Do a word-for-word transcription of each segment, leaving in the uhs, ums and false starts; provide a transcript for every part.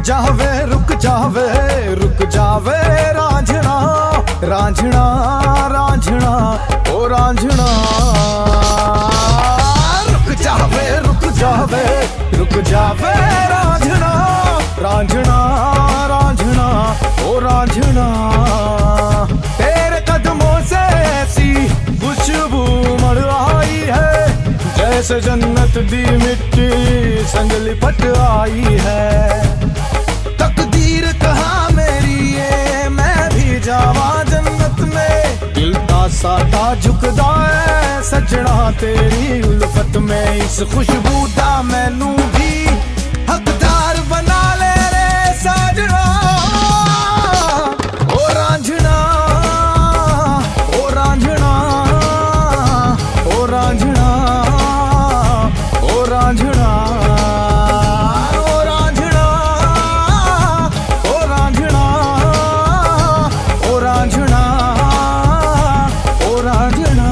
जावे रुक जावे रुक जावे रांझना रांझना रांझना ओ रांझना। रुक जावे रुक जावे रुक जावे रांझना रांझना रांझना ओ रांझना। तेरे कदमों से ऐसी खुशबू मर आई है जैसे जन्नत दी मिट्टी संग लिपट आई है। तकदीर कहाँ मेरी ये मैं भी जावा जन्नत में। दिल का साटा झुकदा है सजना तेरी उल्फत में। इस खुशबू दा मैनू भी हकदार बना ले रे साजना ओ रांझना ओ रांझना ओ रांझना ओ रांझना ओ रांझना ओ रांझना ओ रांझना ओ रांझना।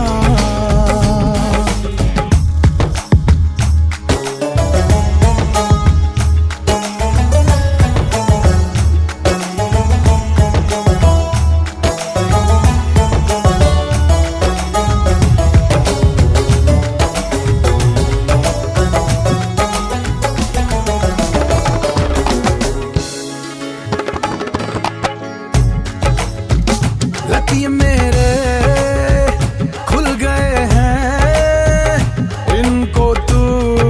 लकी मेरे खुल गए हैं इनको तू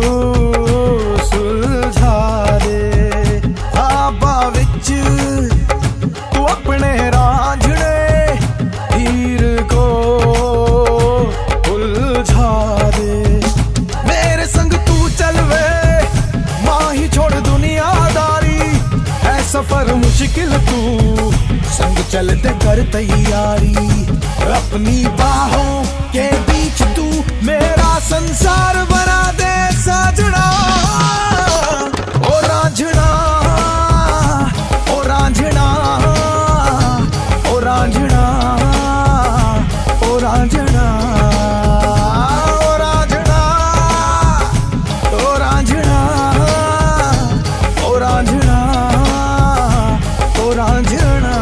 सुलझा दे। ख्वाबा विच तू अपने रांझने हीर को उलझा दे। मेरे संग तू चल वे माही छोड़ दुनियादारी है सफर मुश्किल तू संग चलते कर तैयारी। अपनी बाहों के बीच तू मेरा संसार बना दे साजना ओ रांझना ओ रांझना ओ रांझना ओ रांझना ओ रांझना ओ रांझना ओ रांझना ओ रांझना।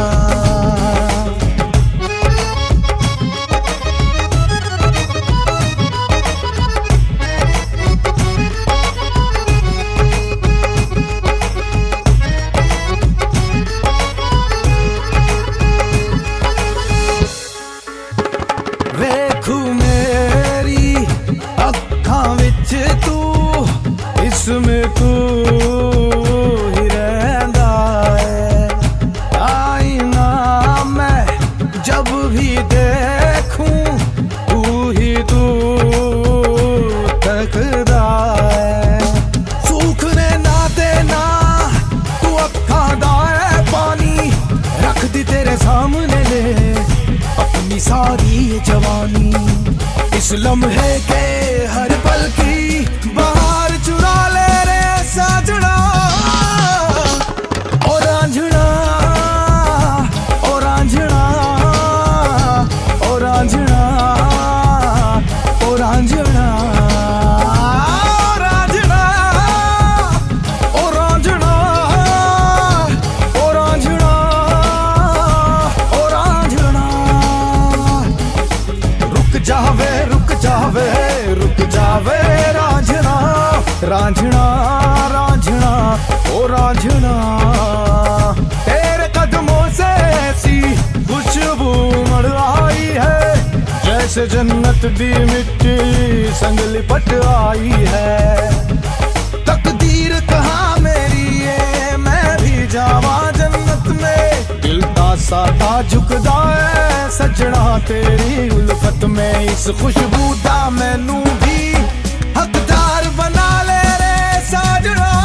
वेखू मेरी अखां विच तू इसमें तू ही रहंदा है। आईना मैं जब भी देखूं तू ही तू तकदा है। सूखने ना देना तू अखां दा है पानी रख दी तेरे सामने ले अपनी सारी जवानी। इस लम्हे के हर पल की बाहर चुरा ले रे साजना ओ रांझना ओ रांझना ओ रांझना ओ रांझना ओ रांझना ओ रांझना ओ रांझना ओ रांझना। रुक जावे रुक जावे रुक जावे रांझना रांझना रांझना ओ रांझना। तेरे कदमों से ऐसी खुशबू मर आई है जैसे जन्नत दी मिट्टी संग लिपट आई है। तकदीर कहाँ मेरी ये मैं भी जावा जन्नत में। दिल का साटा झुकदा है सजना तेरी उल्फत में। इस खुशबू दा मैनू भी हकदार बना ले रे साजना।